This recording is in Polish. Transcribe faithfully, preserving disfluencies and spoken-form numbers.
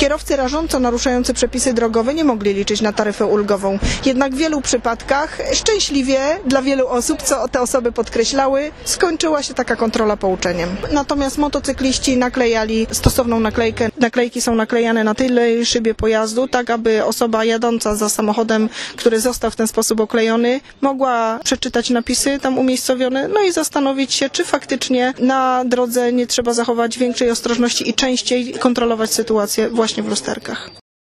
Kierowcy rażąco naruszający przepisy drogowe nie mogli liczyć na taryfę ulgową. Jednak w wielu przypadkach, szczęśliwie dla wielu osób, co te osoby podkreślały, skończyła się taka kontrola pouczeniem. Natomiast motocykliści naklejali stosowną naklejkę. Naklejki są naklejane na tylnej szybie pojazdu, tak aby osoba jadąca za samochodem, który został w ten sposób oklejony, mogła przeczytać napisy tam umiejscowione, no i zastanowić się, czy faktycznie na drodze nie trzeba zachować większej ostrożności i częściej kontrolować sytuację właśnie w lusterkach.